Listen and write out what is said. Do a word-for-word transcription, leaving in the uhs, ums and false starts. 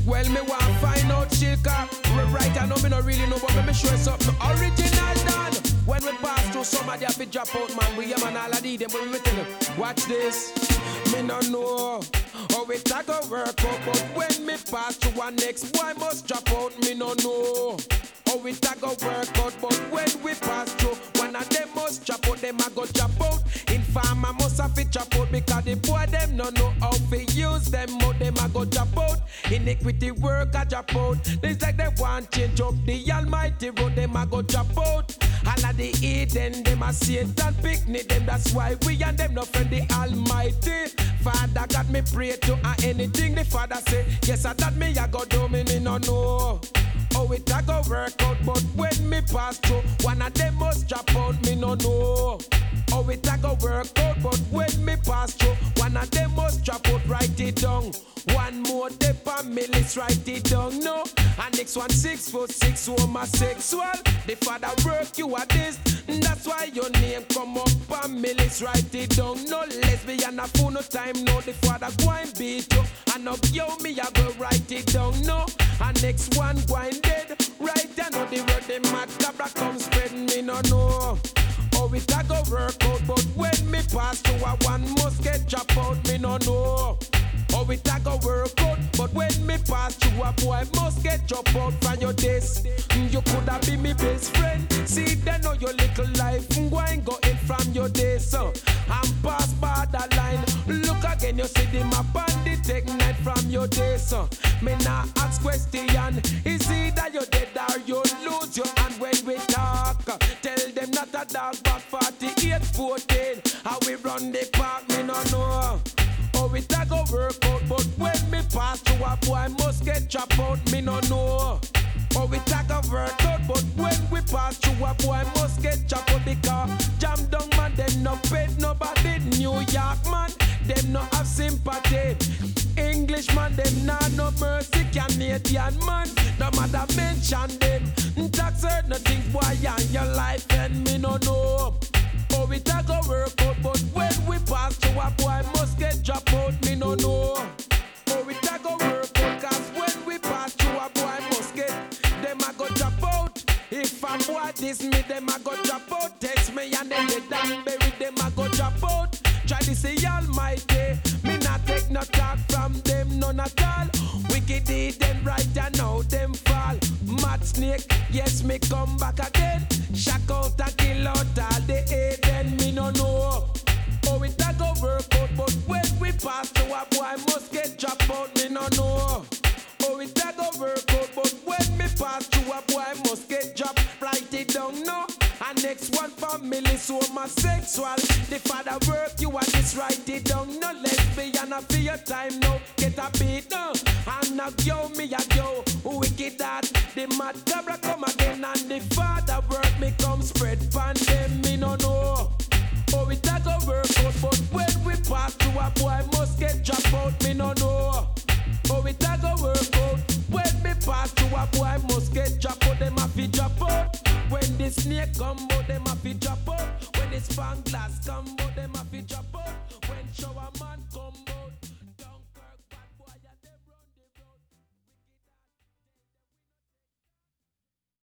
Well, me want find out Shilka. Right, I know me not really know, but me sure something original done. When we pass through somebody have to drop out, man. We am an all of them, but we tell them, watch this. Me no know how it a go work out, but when me pass through one next boy must drop out, me no know how it a go work out, but when we pass through one of them must drop out, them a go drop out. Informer must have to drop out because the boy them no know how to use them out, them a go drop out. Iniquity work a drop out. It's like they want change up the almighty road, them a go drop out. All of the Eden, them a Satan picnic them. That's why we and them no friend the Almighty. Father got me pray to uh, anything the Father say. Yes, I that me I go do me, me no know how it a go work out, but when me pass through, one of them must drop out, me no know how it a go work out, but when me pass through, one of them must drop out, write it down. One more day per list, write it down, no. And next one six foot six, homosexual. The Father work you at this, that's why your name come up on me list, write it down, no. Lesbian a fool, no time, no. The Father go and beat you, and up yo me I go write it down, no. And next one go and dead, right I know the word the macabre come spread, me no know how it a go work out, but when me pass through a one must get drop out, me no know how it a go work out, but when me pass through a boy must get drop out from your days. You coulda be me best friend, see they know your little life, go and go in from your days, so and pass borderline. Look again, you see the map and the take night from your days, so me nah ask question, is either you dead or you lose your hand when we talk. Tell them not a dog back forty-eight fourteen, how we run the park, me no know how it a go work out, but when me pass through a boy must get drop out, me no know how it a go work out, but when we pass through a boy must get drop out, because jam down man, them no paid nobody. New York man, them no have sympathy. English man, them nah no mercy. Canadian man, no matter mention them. Talk certain things, boy, and your life, and me no know how it a go work out, but when we pass through a boy must get drop out, me no know how it a go work out, cause when we pass through a boy must get, them a go drop out. If a boy diss me, them a go drop out. Text me and then they down bury, them a go drop out. Try to say almighty, me not take no talk from them, none at all. Wicked deed them right and now them fall. Mad snake, yes me come back again. Shock out and kill out all the Eden, me no know how it a go work out, but when we pass through a boy must get drop out, me no know how it a go work out, but when me pass through a boy must get drop, write it down, no. And next one family, so homosexual. The Father work you and this, write it down, no. Lesbian a for your time now, get a beat now. And now yo me a yo, wicked that. The mad cabra come again and the Father work me come spread pan them, me no know how it a go work out, but when we pass through a boy must get drop out, me no know how it a go work out. When me pass through a boy must get drop out, them a fi drop out. When the snake come out, them a fi drop out. When the span glass come out, them a fi drop out. When shower man come